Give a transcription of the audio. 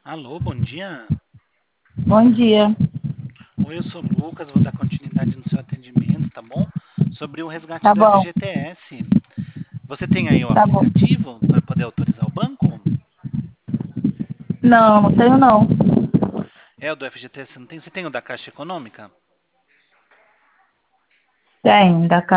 Alô, bom dia. Bom dia. Oi, eu sou o Lucas, vou dar continuidade no seu atendimento, tá bom? Sobre o resgate Tá do bom, FGTS. Você tem aí o tá bom. aplicativo para poder autorizar o banco? Não, não tenho não. É o do FGTS, não tem? Você tem o da Caixa Econômica? Tem, da